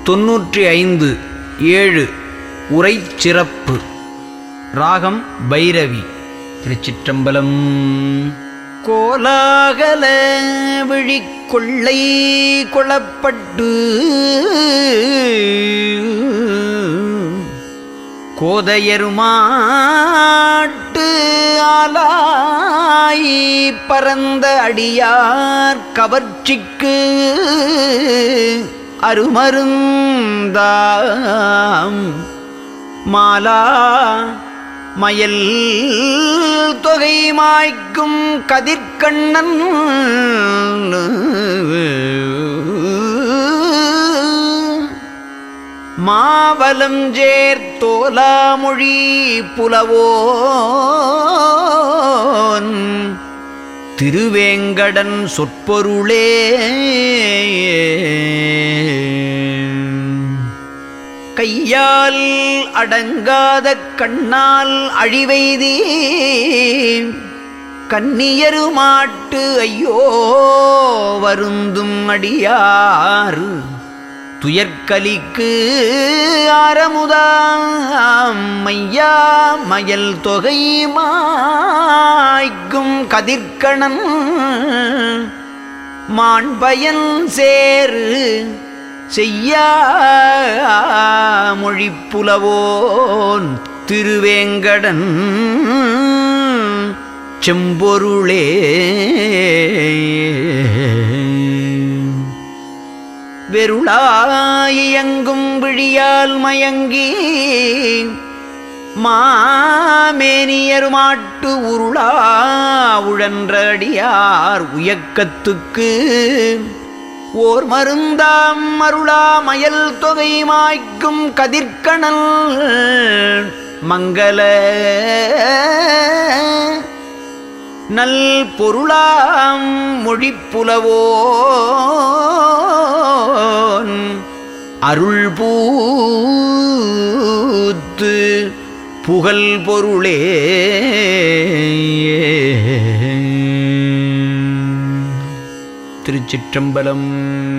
95 7 உரைச்சிறப்பு. ராகம் பைரவி. திருச்சிற்றம்பலம். கோலாகல விழிக்கொள்ளை கொளப்பட்டு கோதையருமாட்டு ஆலாய் பரந்த அடியார் கவர்ச்சிக்கு அருமருந்தாம் மாலா மயல் தொகை மாய்க்கும் கதிர்கண்ணன் மாவலம் சேர்த்தோலாமொழி புலவோன் திருவேங்கடன் சொற்பொருளே. கையால் அடங்காத கண்ணால் அழிவைதீ கன்னியருமாட்டு ஐயோ வருந்தும் அடியார் துயர்கலிக்கு ஆரமுதாம் மையா மயல் தொகை மாய்க்கும் கதிர்கணன் மாண்பயன் சேரு செய்யா மொழிப்புலவோன் திருவேங்கடன் செம்பொருளே. வெருளாயங்கும் விழியால் மயங்கி மாமேனியருமாட்டு உருளா உழன்ற அடியார் உயக்கத்துக்கு ஓர் மருந்தாம் அருளா மயல் தொகை மாய்க்கும் கதிர்கணல் மங்கள நல் பொருளாம் மொழிப்புலவோன் அருள் பூத்து புகழ் பொருளே. திருச்சிற்றம்பலம்.